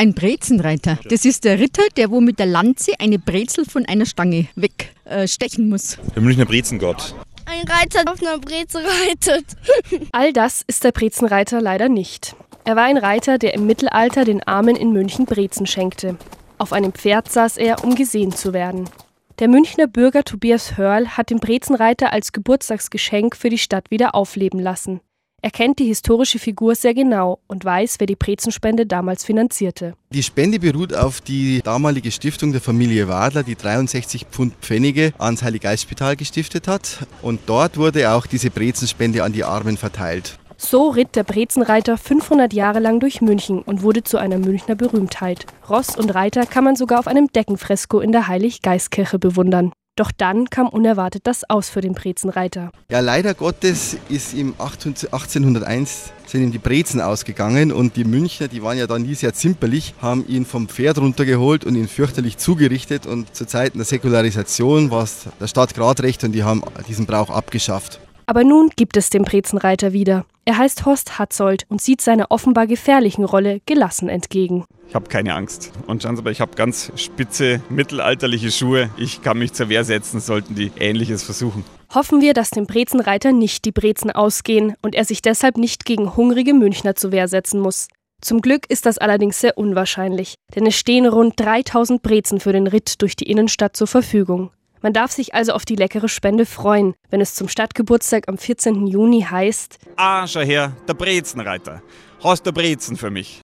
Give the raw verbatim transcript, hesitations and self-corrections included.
Ein Brezenreiter. Das ist der Ritter, der wo mit der Lanze eine Brezel von einer Stange wegstechen äh, muss. Der Münchner Brezengott. Ein Reiter, der auf einer Brezel reitet. All das ist der Brezenreiter leider nicht. Er war ein Reiter, der im Mittelalter den Armen in München Brezen schenkte. Auf einem Pferd saß er, um gesehen zu werden. Der Münchner Bürger Tobias Hörl hat den Brezenreiter als Geburtstagsgeschenk für die Stadt wieder aufleben lassen. Er kennt die historische Figur sehr genau und weiß, wer die Brezenspende damals finanzierte. Die Spende beruht auf die damalige Stiftung der Familie Wadler, die dreiundsechzig Pfund Pfennige ans Heilig-Geist-Spital gestiftet hat. Und dort wurde auch diese Brezenspende an die Armen verteilt. So ritt der Brezenreiter fünfhundert Jahre lang durch München und wurde zu einer Münchner Berühmtheit. Ross und Reiter kann man sogar auf einem Deckenfresko in der Heilig-Geist-Kirche bewundern. Doch dann kam unerwartet das Aus für den Brezenreiter. Ja, leider Gottes ist im achtzehnhunderteins sind ihm die Brezen ausgegangen und die Münchner, die waren ja dann nie sehr zimperlich, haben ihn vom Pferd runtergeholt und ihn fürchterlich zugerichtet und zu Zeiten der Säkularisation war es der Stadt gerade recht und die haben diesen Brauch abgeschafft. Aber nun gibt es den Brezenreiter wieder. Er heißt Horst Hatzold und sieht seiner offenbar gefährlichen Rolle gelassen entgegen. Ich habe keine Angst. Und schauen Sie mal, ich habe ganz spitze, mittelalterliche Schuhe. Ich kann mich zur Wehr setzen, sollten die Ähnliches versuchen. Hoffen wir, dass dem Brezenreiter nicht die Brezen ausgehen und er sich deshalb nicht gegen hungrige Münchner zur Wehr setzen muss. Zum Glück ist das allerdings sehr unwahrscheinlich, denn es stehen rund dreitausend Brezen für den Ritt durch die Innenstadt zur Verfügung. Man darf sich also auf die leckere Spende freuen, wenn es zum Stadtgeburtstag am vierzehnten Juni heißt: Ah, schau her, der Brezenreiter. Hast du Brezen für mich?